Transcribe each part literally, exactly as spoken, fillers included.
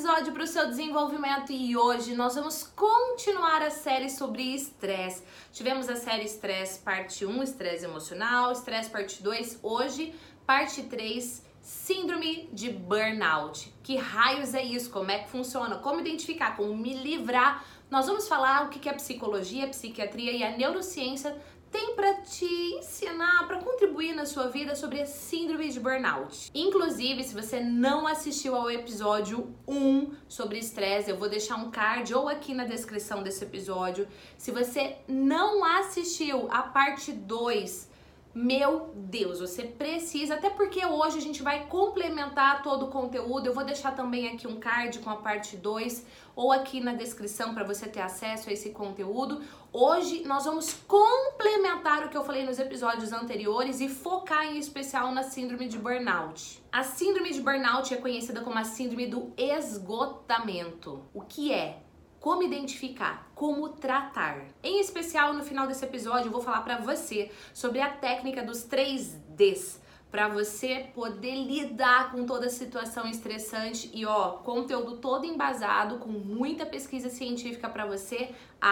episódio para o seu desenvolvimento e hoje nós vamos continuar a série sobre estresse. Tivemos a série Estresse parte um, estresse emocional, estresse parte dois, hoje parte três, síndrome de burnout. Que raios é isso? Como é que funciona? Como identificar? Como me livrar? Nós vamos falar o que a psicologia, a psiquiatria e a neurociência tem para te ensinar, para contribuir na sua vida sobre a síndrome de burnout. Inclusive, se você não assistiu ao episódio um sobre estresse, eu vou deixar um card ou aqui na descrição desse episódio. Se você não assistiu a parte dois, meu Deus, você precisa, até porque hoje a gente vai complementar todo o conteúdo. Eu vou deixar também aqui um card com a parte dois ou aqui na descrição para você ter acesso a esse conteúdo. Hoje nós vamos complementar o que eu falei nos episódios anteriores e focar em especial na síndrome de burnout. A síndrome de burnout é conhecida como a síndrome do esgotamento. O que é? Como identificar, como tratar. Em especial, no final desse episódio, eu vou falar pra você sobre a técnica dos três Ds, para você poder lidar com toda a situação estressante e ó, conteúdo todo embasado, com muita pesquisa científica para você.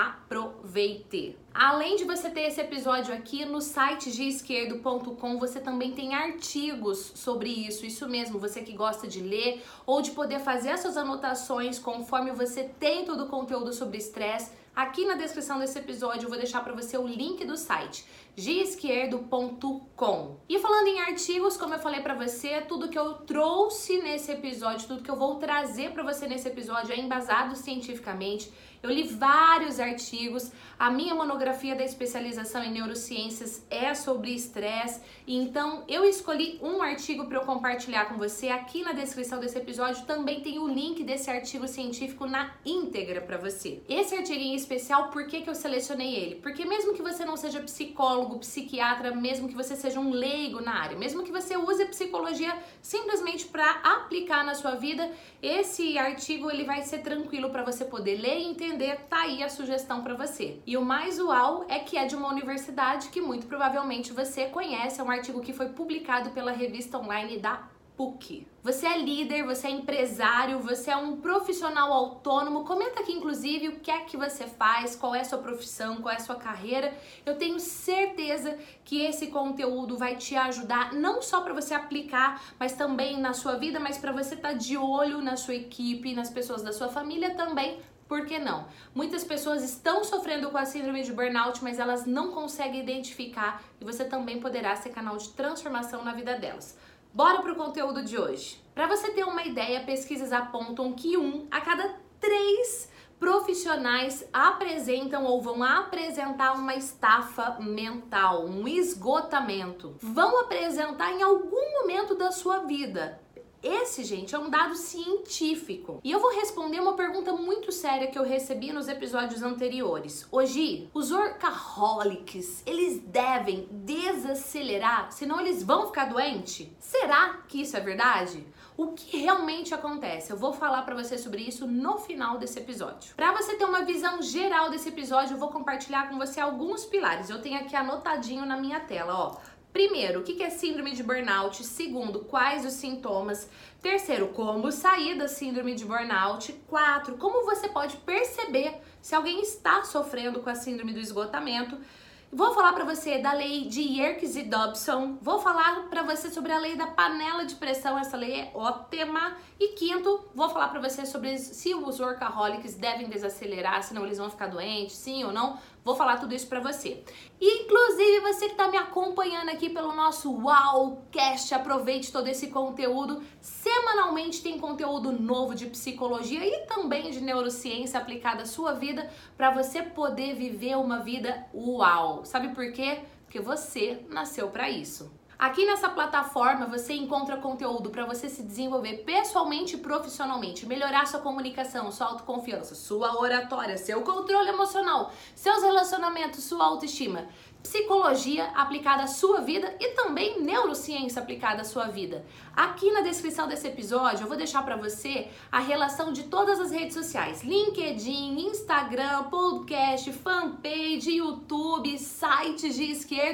Aproveite! Além de você ter esse episódio aqui, no site g esquerdo ponto com você também tem artigos sobre isso, isso mesmo, você que gosta de ler ou de poder fazer as suas anotações conforme você tem todo o conteúdo sobre estresse. Aqui na descrição desse episódio eu vou deixar para você o link do site g esquerdo ponto com. E falando em artigos, como eu falei para você, tudo que eu trouxe nesse episódio, tudo que eu vou trazer para você nesse episódio é embasado cientificamente. Eu li vários artigos, a minha monografia da especialização em neurociências é sobre estresse, então eu escolhi um artigo para eu compartilhar com você. Aqui na descrição desse episódio também tem o link desse artigo científico na íntegra para você. Esse artigo em especial, por que que eu selecionei ele? Porque mesmo que você não seja psicólogo, psiquiatra, mesmo que você seja um leigo na área, mesmo que você use a psicologia simplesmente para aplicar na sua vida, esse artigo ele vai ser tranquilo para você poder ler e entender. Tá aí a sugestão para você. E o mais uau é que é de uma universidade que muito provavelmente você conhece, é um artigo que foi publicado pela revista online da P U C. Você é líder, você é empresário, você é um profissional autônomo. Comenta aqui inclusive o que é que você faz, qual é a sua profissão, qual é a sua carreira. Eu tenho certeza que esse conteúdo vai te ajudar não só para você aplicar, mas também na sua vida, mas para você estar de olho na sua equipe, nas pessoas da sua família também. Por que não? Muitas pessoas estão sofrendo com a síndrome de burnout, mas elas não conseguem identificar e você também poderá ser canal de transformação na vida delas. Bora pro conteúdo de hoje. Para você ter uma ideia, pesquisas apontam que um a cada três profissionais apresentam ou vão apresentar uma estafa mental, um esgotamento. Vão apresentar em algum momento da sua vida. Esse, gente, é um dado científico. E eu vou responder uma pergunta muito séria que eu recebi nos episódios anteriores. Hoje, os workaholics, eles devem desacelerar, senão eles vão ficar doentes? Será que isso é verdade? O que realmente acontece? Eu vou falar pra você sobre isso no final desse episódio. Pra você ter uma visão geral desse episódio, eu vou compartilhar com você alguns pilares. Eu tenho aqui anotadinho na minha tela, ó. Primeiro, o que é síndrome de burnout? Segundo, quais os sintomas? Terceiro, como sair da síndrome de burnout? Quatro, como você pode perceber se alguém está sofrendo com a síndrome do esgotamento? Vou falar para você da lei de Yerkes e Dobson. Vou falar para você sobre a lei da panela de pressão. Essa lei é ótima. E quinto, vou falar para você sobre se os workaholics devem desacelerar, senão eles vão ficar doentes, sim ou não. Vou falar tudo isso pra você. E, inclusive, você que tá me acompanhando aqui pelo nosso Uaucast, aproveite todo esse conteúdo. Semanalmente tem conteúdo novo de psicologia e também de neurociência aplicada à sua vida para você poder viver uma vida uau. Sabe por quê? Porque você nasceu para isso. Aqui nessa plataforma você encontra conteúdo para você se desenvolver pessoalmente e profissionalmente, melhorar sua comunicação, sua autoconfiança, sua oratória, seu controle emocional, seus relacionamentos, sua autoestima, psicologia aplicada à sua vida e também neurociência aplicada à sua vida. Aqui na descrição desse episódio eu vou deixar para você a relação de todas as redes sociais: LinkedIn, Instagram, podcast, fanpage, YouTube, site G Esquerdo.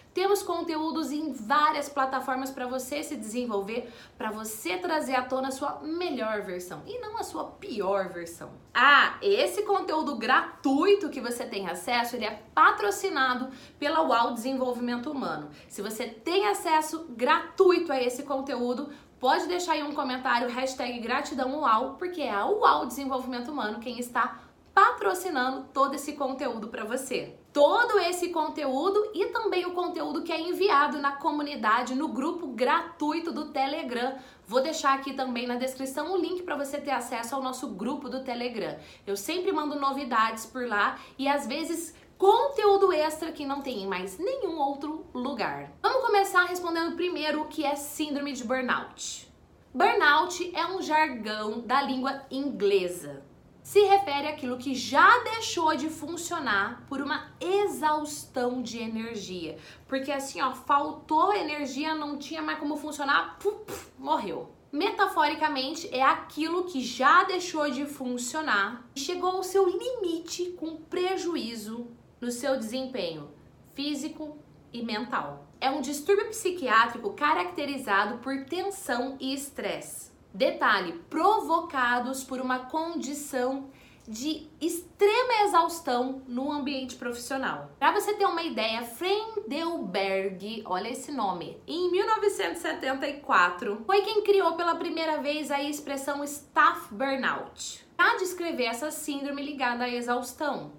Temos conteúdos em várias plataformas para você se desenvolver, para você trazer à tona a sua melhor versão e não a sua pior versão. Ah, esse conteúdo gratuito que você tem acesso, ele é patrocinado pela UAU Desenvolvimento Humano. Se você tem acesso gratuito a esse conteúdo, pode deixar aí um comentário, hashtag gratidão UAU, porque é a UAU Desenvolvimento Humano quem está patrocinando todo esse conteúdo para você. Todo esse conteúdo e também o conteúdo que é enviado na comunidade, no grupo gratuito do Telegram. Vou deixar aqui também na descrição o link para você ter acesso ao nosso grupo do Telegram. Eu sempre mando novidades por lá e às vezes conteúdo extra que não tem em mais nenhum outro lugar. Vamos começar respondendo primeiro o que é síndrome de burnout. Burnout é um jargão da língua inglesa. Se refere àquilo que já deixou de funcionar por uma exaustão de energia. Porque assim, ó, faltou energia, não tinha mais como funcionar, puf, puf, morreu. Metaforicamente, é aquilo que já deixou de funcionar e chegou ao seu limite com prejuízo no seu desempenho físico e mental. É um distúrbio psiquiátrico caracterizado por tensão e estresse. Detalhe, provocados por uma condição de extrema exaustão no ambiente profissional. Para você ter uma ideia, Frendelberg, olha esse nome, em mil novecentos e setenta e quatro, foi quem criou pela primeira vez a expressão staff burnout, para descrever essa síndrome ligada à exaustão,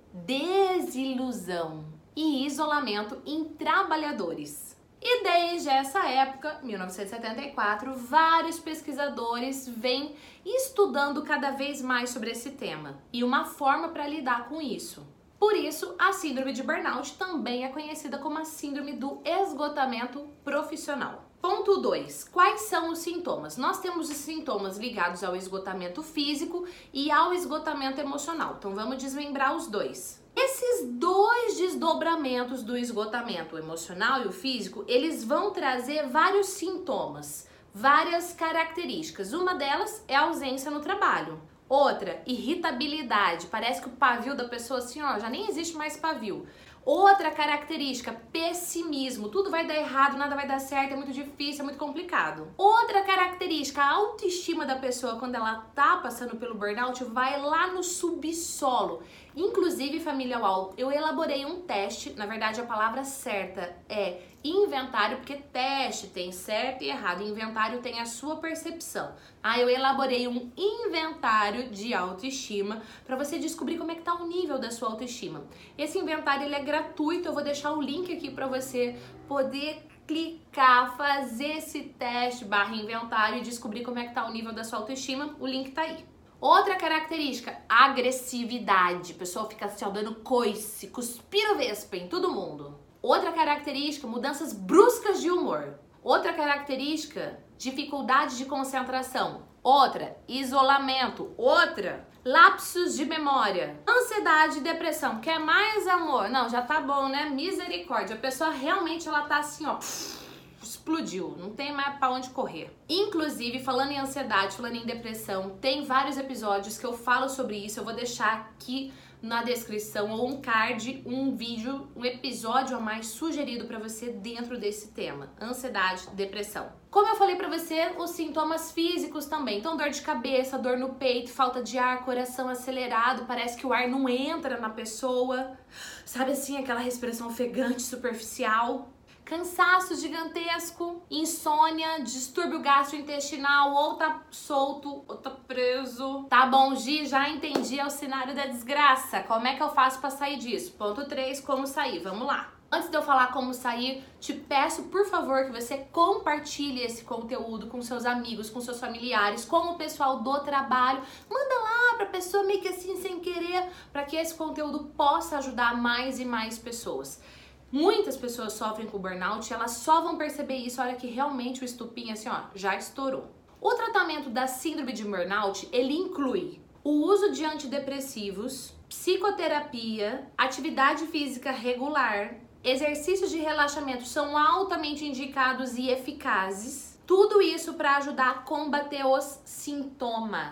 desilusão e isolamento em trabalhadores. E desde essa época, mil novecentos e setenta e quatro, vários pesquisadores vêm estudando cada vez mais sobre esse tema e uma forma para lidar com isso. Por isso, a síndrome de burnout também é conhecida como a síndrome do esgotamento profissional. Ponto dois. Quais são os sintomas? Nós temos os sintomas ligados ao esgotamento físico e ao esgotamento emocional. Então vamos desmembrar os dois. Esses dois desdobramentos do esgotamento, o emocional e o físico, eles vão trazer vários sintomas, várias características. Uma delas é a ausência no trabalho. Outra, irritabilidade. Parece que o pavio da pessoa assim, ó, já nem existe mais pavio. Outra característica, pessimismo. Tudo vai dar errado, nada vai dar certo, é muito difícil, é muito complicado. Outra característica, a autoestima da pessoa quando ela tá passando pelo burnout vai lá no subsolo. Inclusive, família UAU, eu elaborei um teste, na verdade a palavra certa é inventário, porque teste tem certo e errado, inventário tem a sua percepção. Ah, eu elaborei um inventário de autoestima para você descobrir como é que tá o nível da sua autoestima. Esse inventário ele é gratuito, eu vou deixar o link aqui para você poder clicar, fazer esse teste barra inventário e descobrir como é que tá o nível da sua autoestima. O link tá aí. Outra característica, agressividade. A pessoa fica assim, ó, dando coice, cuspira vespa em todo mundo. Outra característica, mudanças bruscas de humor. Outra característica, dificuldade de concentração. Outra, isolamento. Outra, lapsos de memória. Ansiedade e depressão. Quer mais, amor? Não, já tá bom, né? Misericórdia. A pessoa realmente, ela tá assim, ó... explodiu, não tem mais pra onde correr. Inclusive, falando em ansiedade, falando em depressão, tem vários episódios que eu falo sobre isso, eu vou deixar aqui na descrição ou um card, um vídeo, um episódio a mais sugerido pra você dentro desse tema, ansiedade, depressão. Como eu falei pra você, os sintomas físicos também, então dor de cabeça, dor no peito, falta de ar, coração acelerado, parece que o ar não entra na pessoa, sabe assim, aquela respiração ofegante, superficial. Cansaço gigantesco, insônia, distúrbio gastrointestinal, ou tá solto, ou tá preso. Tá bom, Gi, já entendi, é o cenário da desgraça. Como é que eu faço pra sair disso? Ponto três, como sair? Vamos lá. Antes de eu falar como sair, te peço, por favor, que você compartilhe esse conteúdo com seus amigos, com seus familiares, com o pessoal do trabalho. Manda lá pra pessoa meio que assim, sem querer, pra que esse conteúdo possa ajudar mais e mais pessoas. Muitas pessoas sofrem com burnout e elas só vão perceber isso a hora que realmente o estupim assim, ó, já estourou. O tratamento da síndrome de burnout, ele inclui o uso de antidepressivos, psicoterapia, atividade física regular, exercícios de relaxamento são altamente indicados e eficazes. Tudo isso para ajudar a combater os sintomas.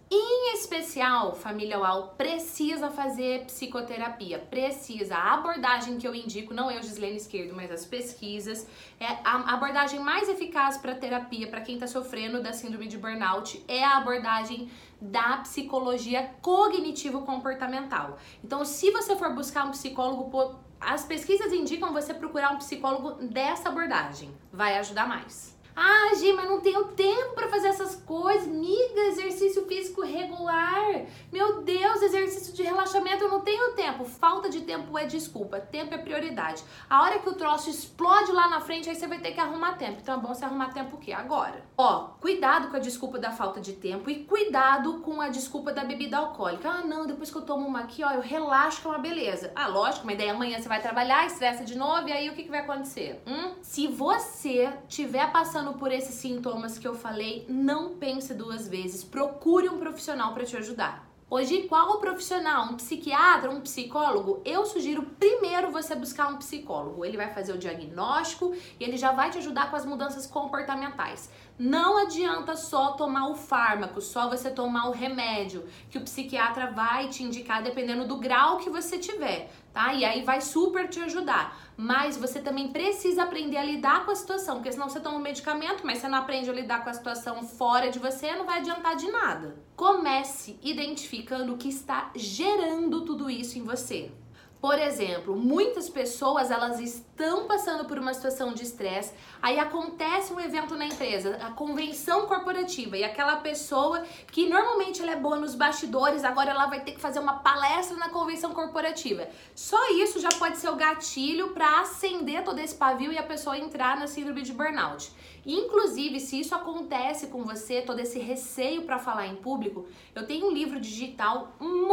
Em especial, família UAU precisa fazer psicoterapia, precisa. A abordagem que eu indico, não eu, Gislene Esquerdo, mas as pesquisas, é a abordagem mais eficaz para terapia, para quem está sofrendo da síndrome de burnout, é a abordagem da psicologia cognitivo-comportamental. Então, se você for buscar um psicólogo, as pesquisas indicam você procurar um psicólogo dessa abordagem, vai ajudar mais. Ah, Gi, mas não tenho tempo para fazer essas coisas. Miga, exercício físico regular. Meu Deus, exercício de relaxamento, eu não tenho tempo. Falta de tempo é desculpa, tempo é prioridade. A hora que o troço explode lá na frente, aí você vai ter que arrumar tempo. Então é bom você arrumar tempo o quê? Agora. Ó, cuidado com a desculpa da falta de tempo e cuidado com a desculpa da bebida alcoólica. Ah, não, depois que eu tomo uma aqui, ó, eu relaxo, que é uma beleza. Ah, lógico, mas daí amanhã você vai trabalhar, estressa de novo, e aí o que, que vai acontecer? Hum? Se você tiver passando por esses sintomas que eu falei, não pense duas vezes, procure um profissional para te ajudar. Hoje, qual profissional? Um psiquiatra, um psicólogo? Eu sugiro primeiro você buscar um psicólogo. Ele vai fazer o diagnóstico e ele já vai te ajudar com as mudanças comportamentais. Não adianta só tomar o fármaco, só você tomar o remédio, que o psiquiatra vai te indicar dependendo do grau que você tiver, tá? E aí vai super te ajudar. Mas você também precisa aprender a lidar com a situação, porque senão você toma um medicamento, mas você não aprende a lidar com a situação fora de você, não vai adiantar de nada. Comece identificando o que está gerando tudo isso em você. Por exemplo, muitas pessoas, elas estão passando por uma situação de estresse, aí acontece um evento na empresa, a convenção corporativa, e aquela pessoa que normalmente ela é boa nos bastidores, agora ela vai ter que fazer uma palestra na convenção corporativa. Só isso já pode ser o gatilho para acender todo esse pavio e a pessoa entrar na síndrome de burnout. Inclusive, se isso acontece com você, todo esse receio para falar em público, eu tenho um livro digital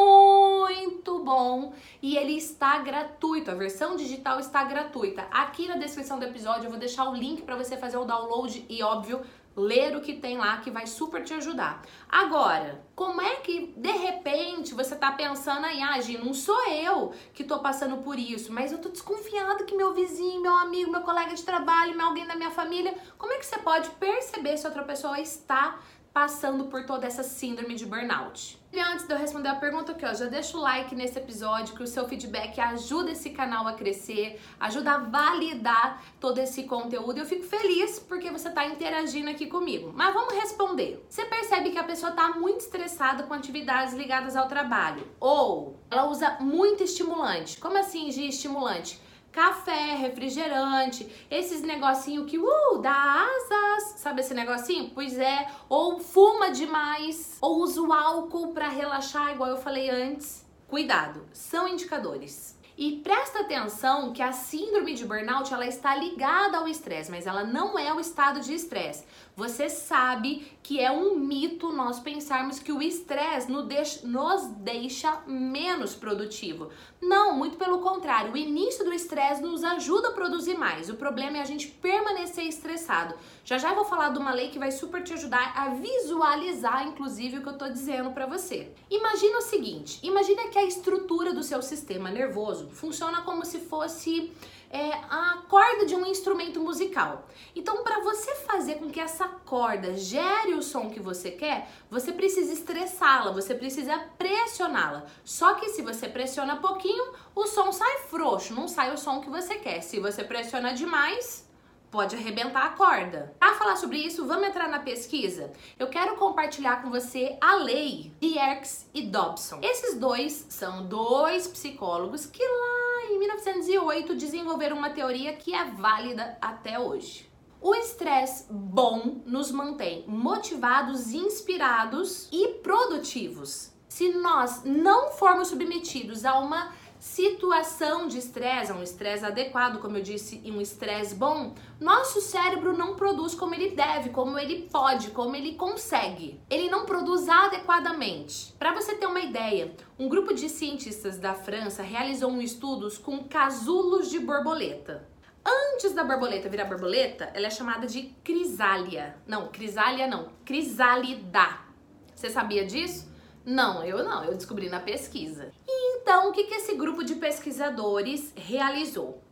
muito bom e ele está gratuito, a versão digital está gratuita. Aqui na descrição do episódio eu vou deixar o link para você fazer o download e, óbvio, ler o que tem lá, que vai super te ajudar. Agora, como é que de repente você tá pensando aí, ah, Gi, não sou eu que tô passando por isso, mas eu tô desconfiada que meu vizinho, meu amigo, meu colega de trabalho, alguém da minha família, como é que você pode perceber se outra pessoa está passando por toda essa síndrome de burnout? E antes de eu responder a pergunta aqui, ó, já deixa o like nesse episódio, que o seu feedback ajuda esse canal a crescer, ajuda a validar todo esse conteúdo. Eu fico feliz porque você tá interagindo aqui comigo. Mas vamos responder. Você percebe que a pessoa tá muito estressada com atividades ligadas ao trabalho, ou ela usa muito estimulante. Como assim, Gi, estimulante? Café, refrigerante, esses negocinho que uh, dá asas, sabe esse negocinho? Pois é, ou fuma demais, ou usa o álcool para relaxar, igual eu falei antes. Cuidado, são indicadores. E presta atenção que a síndrome de burnout, ela está ligada ao estresse, mas ela não é o estado de estresse. Você sabe que é um mito nós pensarmos que o estresse nos deixa menos produtivo. Não, muito pelo contrário, o início do estresse nos ajuda a produzir mais. O problema é a gente permanecer estressado. Já já eu vou falar de uma lei que vai super te ajudar a visualizar, inclusive, o que eu tô dizendo pra você. Imagina o seguinte, imagina que a estrutura do seu sistema nervoso funciona como se fosse é, a corda de um instrumento musical. Então, para você fazer com que essa corda gere o som que você quer, você precisa estressá-la, você precisa pressioná-la. Só que se você pressiona pouquinho, o som sai frouxo, não sai o som que você quer. Se você pressiona demais, pode arrebentar a corda. Para falar sobre isso, vamos entrar na pesquisa? Eu quero compartilhar com você a lei de Yerkes e Dobson. Esses dois são dois psicólogos que lá em mil novecentos e oito desenvolveram uma teoria que é válida até hoje. O estresse bom nos mantém motivados, inspirados e produtivos. Se nós não formos submetidos a uma situação de estresse, um estresse adequado, como eu disse, e um estresse bom, nosso cérebro não produz como ele deve, como ele pode, como ele consegue. Ele não produz adequadamente. Para você ter uma ideia, um grupo de cientistas da França realizou um estudo com casulos de borboleta. Antes da borboleta virar borboleta, ela é chamada de crisália. Não, crisália não, crisálida. Você sabia disso? Não, eu não, eu descobri na pesquisa. E então, o que que esse grupo de pesquisadores realizou?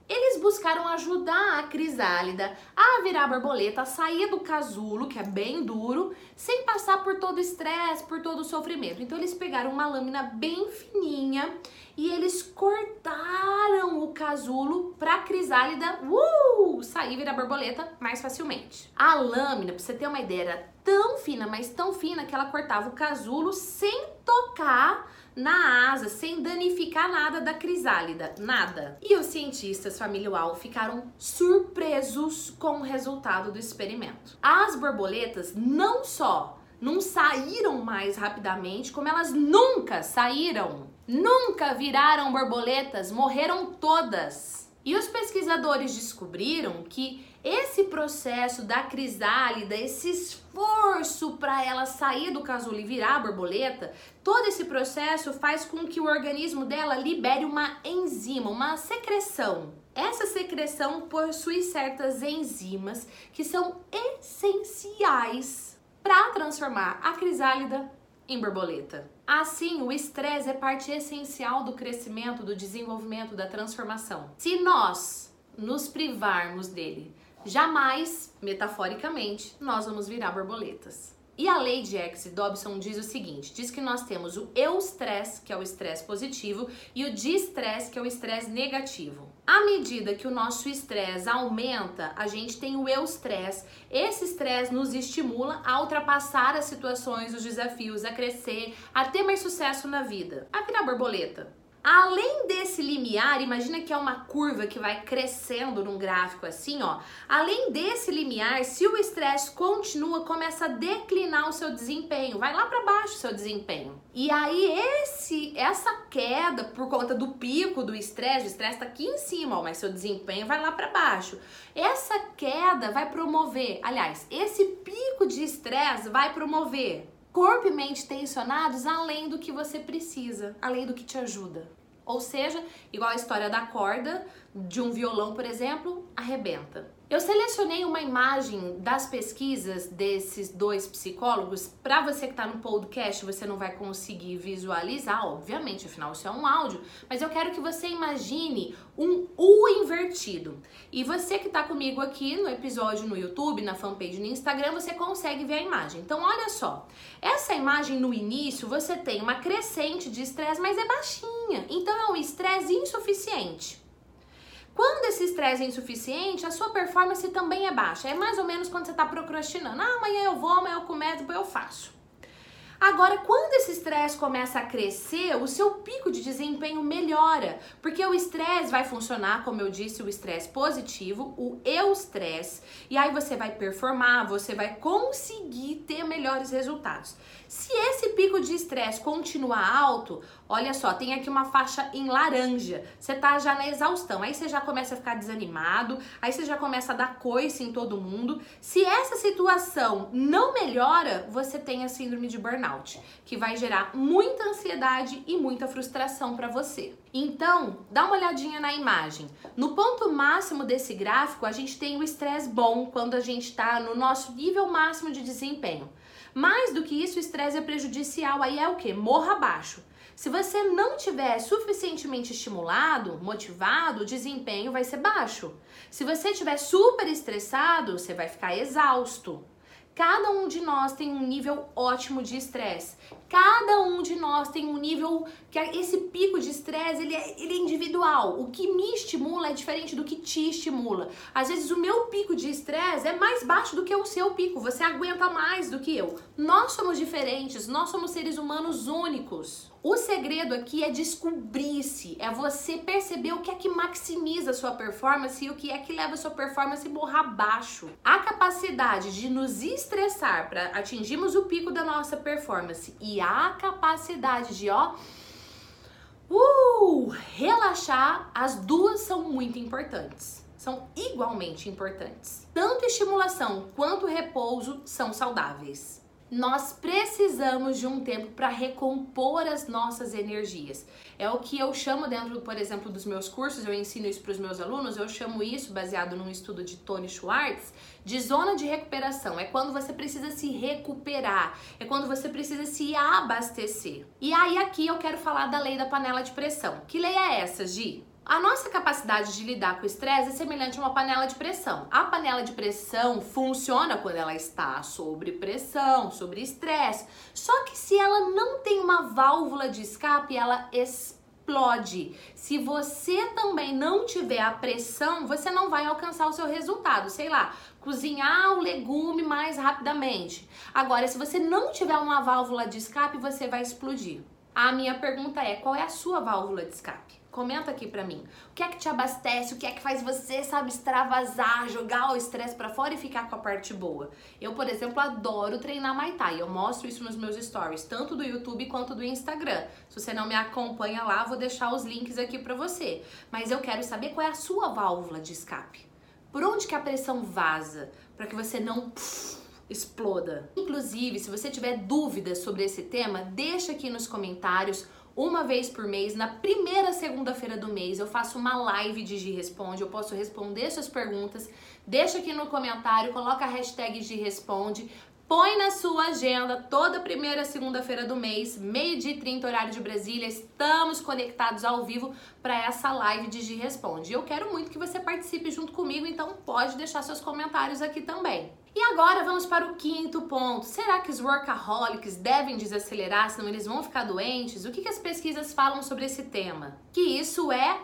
Eles buscaram ajudar a crisálida a virar borboleta, a sair do casulo, que é bem duro, sem passar por todo o estresse, por todo o sofrimento. Então eles pegaram uma lâmina bem fininha e eles cortaram o casulo para a crisálida uh, sair e virar borboleta mais facilmente. A lâmina, para você ter uma ideia, era tão fina, mas tão fina que ela cortava o casulo sem tocar na asa, sem danificar nada da crisálida, nada. E os cientistas, família Uau, ficaram surpresos com o resultado do experimento. As borboletas não só não saíram mais rapidamente, como elas nunca saíram, nunca viraram borboletas, morreram todas. E os pesquisadores descobriram que esse processo da crisálida, esse esforço para ela sair do casulo e virar borboleta, todo esse processo faz com que o organismo dela libere uma enzima, uma secreção. Essa secreção possui certas enzimas que são essenciais para transformar a crisálida em borboleta. Assim, o estresse é parte essencial do crescimento, do desenvolvimento, da transformação. Se nós nos privarmos dele, jamais, metaforicamente, nós vamos virar borboletas. E a lei de X e Dobson diz o seguinte, diz que nós temos o eustresse, que é o estresse positivo, e o distresse, que é o estresse negativo. À medida que o nosso estresse aumenta, a gente tem o eustresse. Esse estresse nos estimula a ultrapassar as situações, os desafios, a crescer, a ter mais sucesso na vida, a virar borboleta. Além desse limiar, imagina que é uma curva que vai crescendo num gráfico assim, ó. Além desse limiar, se o estresse continua, começa a declinar o seu desempenho, vai lá para baixo o seu desempenho. E aí esse, essa queda por conta do pico do estresse, o estresse tá aqui em cima, ó, mas seu desempenho vai lá para baixo. Essa queda vai promover, aliás, esse pico de estresse vai promover corpo e mente tensionados além do que você precisa, além do que te ajuda. Ou seja, igual a história da corda de um violão, por exemplo, arrebenta. Eu selecionei uma imagem das pesquisas desses dois psicólogos. Para você que está no podcast, você não vai conseguir visualizar, obviamente, afinal isso é um áudio, mas eu quero que você imagine um U invertido. E você que está comigo aqui no episódio no YouTube, na fanpage no Instagram, você consegue ver a imagem. Então olha só, essa imagem no início você tem uma crescente de estresse, mas é baixinha, então é um estresse insuficiente. Quando esse estresse é insuficiente, a sua performance também é baixa. É mais ou menos quando você está procrastinando. Ah, amanhã eu vou, amanhã eu começo, depois eu faço. Agora, quando esse estresse começa a crescer, o seu pico de desempenho melhora, porque o estresse vai funcionar, como eu disse, o estresse positivo, o eustresse, e aí você vai performar, você vai conseguir ter melhores resultados. Se esse pico de estresse continuar alto, olha só, tem aqui uma faixa em laranja, você tá já na exaustão, aí você já começa a ficar desanimado, aí você já começa a dar coice em todo mundo. Se essa situação não melhora, você tem a síndrome de burnout, que vai gerar muita ansiedade e muita frustração para você. Então, dá uma olhadinha na imagem. No ponto máximo desse gráfico, a gente tem o estresse bom, quando a gente tá no nosso nível máximo de desempenho. Mais do que isso, o estresse é prejudicial, aí é o que? Morra abaixo. Se você não tiver suficientemente estimulado, motivado, o desempenho vai ser baixo. Se você estiver super estressado, você vai ficar exausto. Cada um de nós tem um nível ótimo de estresse. Cada um de nós tem um nível que esse pico de estresse, ele é, ele é individual. O que me estimula é diferente do que te estimula. Às vezes o meu pico de estresse é mais baixo do que o seu pico. Você aguenta mais do que eu. Nós somos diferentes, nós somos seres humanos únicos. O segredo aqui é descobrir-se, é você perceber o que é que maximiza a sua performance e o que é que leva a sua performance a morrer abaixo. A capacidade de nos estressar para atingirmos o pico da nossa performance e a capacidade de, ó, uh, relaxar, as duas são muito importantes. São igualmente importantes. Tanto estimulação quanto repouso são saudáveis. Nós precisamos de um tempo para recompor as nossas energias. É o que eu chamo dentro, por exemplo, dos meus cursos, eu ensino isso para os meus alunos, eu chamo isso, baseado num estudo de Tony Schwartz, de zona de recuperação. É quando você precisa se recuperar, é quando você precisa se abastecer. E aí aqui eu quero falar da lei da panela de pressão. Que lei é essa, Gi? A nossa capacidade de lidar com o estresse é semelhante a uma panela de pressão. A panela de pressão funciona quando ela está sob pressão, sobre estresse. Só que se ela não tem uma válvula de escape, ela explode. Se você também não tiver a pressão, você não vai alcançar o seu resultado. Sei lá, cozinhar o legume mais rapidamente. Agora, se você não tiver uma válvula de escape, você vai explodir. A minha pergunta é, qual é a sua válvula de escape? Comenta aqui pra mim. O que é que te abastece? O que é que faz você, sabe, extravasar, jogar o estresse pra fora e ficar com a parte boa? Eu, por exemplo, adoro treinar Muay Thai. Eu mostro isso nos meus stories, tanto do YouTube quanto do Instagram. Se você não me acompanha lá, vou deixar os links aqui pra você. Mas eu quero saber qual é a sua válvula de escape. Por onde que a pressão vaza? Pra que você não pff, exploda. Inclusive, se você tiver dúvidas sobre esse tema, deixa aqui nos comentários. Uma vez por mês, na primeira segunda-feira do mês, eu faço uma live de Gi Responde, eu posso responder suas perguntas. Deixa aqui no comentário, coloca a hashtag Gi Responde, põe na sua agenda toda primeira segunda-feira do mês, meio-dia e trinta, horário de Brasília, estamos conectados ao vivo para essa live de Gi Responde. Eu quero muito que você participe junto comigo, então pode deixar seus comentários aqui também. E agora vamos para o quinto ponto. Será que os workaholics devem desacelerar, senão eles vão ficar doentes? O que, que as pesquisas falam sobre esse tema? Que isso é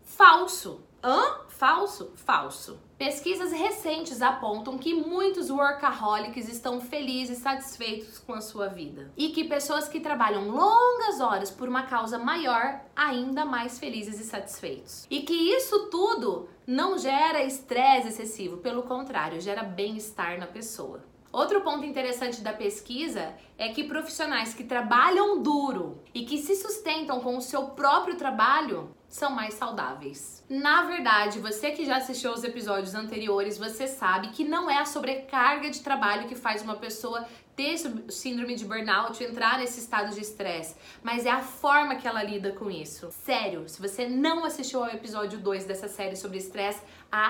falso. Hã? Falso? Falso. Pesquisas recentes apontam que muitos workaholics estão felizes e satisfeitos com a sua vida. E que pessoas que trabalham longas horas por uma causa maior, ainda mais felizes e satisfeitos. E que isso tudo não gera estresse excessivo, pelo contrário, gera bem-estar na pessoa. Outro ponto interessante da pesquisa é que profissionais que trabalham duro e que se sustentam com o seu próprio trabalho são mais saudáveis. Na verdade, você que já assistiu aos episódios anteriores, você sabe que não é a sobrecarga de trabalho que faz uma pessoa ter síndrome de burnout, entrar nesse estado de estresse, mas é a forma que ela lida com isso. Sério, se você não assistiu ao episódio dois dessa série sobre estresse,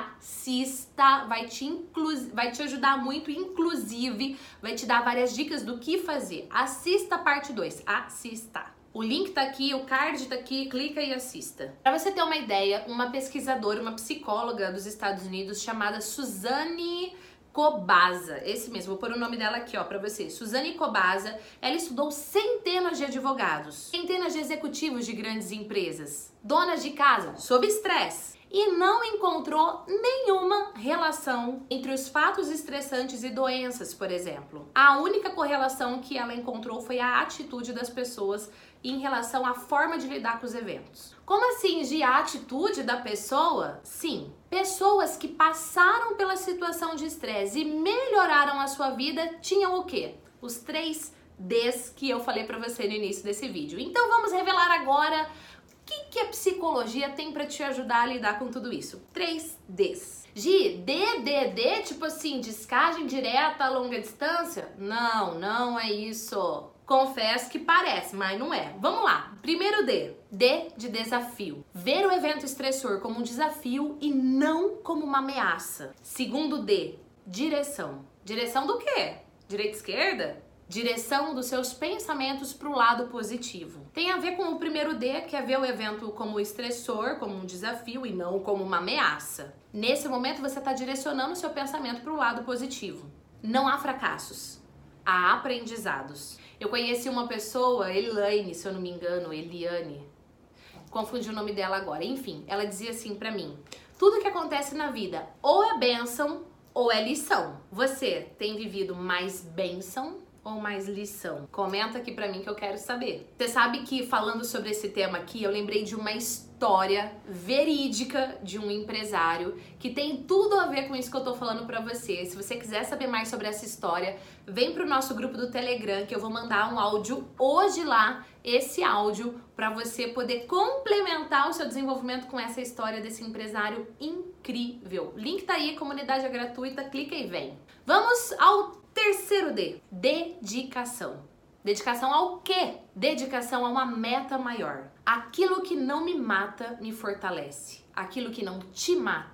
assista, vai te, inclu... vai te ajudar muito, inclusive vai te dar várias dicas do que fazer. Assista a parte dois, assista. O link tá aqui, o card tá aqui, clica e assista. Para você ter uma ideia, uma pesquisadora, uma psicóloga dos Estados Unidos chamada Suzanne Kobaza, esse mesmo, vou pôr o nome dela aqui, ó, pra você. Suzanne Kobaza, ela estudou centenas de advogados, centenas de executivos de grandes empresas, donas de casa, sob estresse, e não encontrou nenhuma relação entre os fatos estressantes e doenças, por exemplo. A única correlação que ela encontrou foi a atitude das pessoas em relação à forma de lidar com os eventos. Como assim, de a atitude da pessoa? Sim, pessoas que passaram pela situação de estresse e melhoraram a sua vida tinham o quê? Os três Ds que eu falei pra você no início desse vídeo. Então vamos revelar agora o que, que a psicologia tem pra te ajudar a lidar com tudo isso. Três Ds. Gi, D, D, D, tipo assim, descagem direta a longa distância? Não, não é isso. Confesso que parece, mas não é. Vamos lá. Primeiro D. D de desafio. Ver o evento estressor como um desafio e não como uma ameaça. Segundo D. Direção. Direção do quê? Direita e esquerda? Direção dos seus pensamentos para o lado positivo. Tem a ver com o primeiro D, que é ver o evento como estressor, como um desafio e não como uma ameaça. Nesse momento você está direcionando o seu pensamento para o lado positivo. Não há fracassos, há aprendizados. Eu conheci uma pessoa, Elaine, se eu não me engano, Eliane, confundi o nome dela agora. Enfim, ela dizia assim pra mim: tudo que acontece na vida ou é bênção ou é lição. Você tem vivido mais bênção ou mais lição? Comenta aqui pra mim que eu quero saber. Você sabe que falando sobre esse tema aqui, eu lembrei de uma história verídica de um empresário que tem tudo a ver com isso que eu tô falando pra você. Se você quiser saber mais sobre essa história, vem pro nosso grupo do Telegram que eu vou mandar um áudio hoje lá, esse áudio, pra você poder complementar o seu desenvolvimento com essa história desse empresário incrível. Link tá aí, comunidade é gratuita, clica e vem. Vamos ao terceiro D, dedicação. Dedicação ao quê? Dedicação a uma meta maior. Aquilo que não me mata me fortalece. Aquilo que não te mata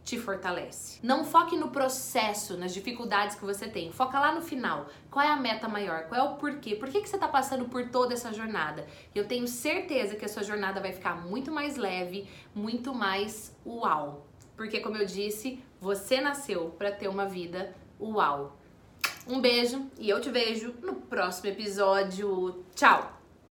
te fortalece. Não foque no processo, nas dificuldades que você tem. Foca lá no final. Qual é a meta maior? Qual é o porquê? Por que que você tá passando por toda essa jornada? Eu tenho certeza que a sua jornada vai ficar muito mais leve, muito mais uau. Porque, como eu disse, você nasceu para ter uma vida uau. Um beijo e eu te vejo no próximo episódio. Tchau!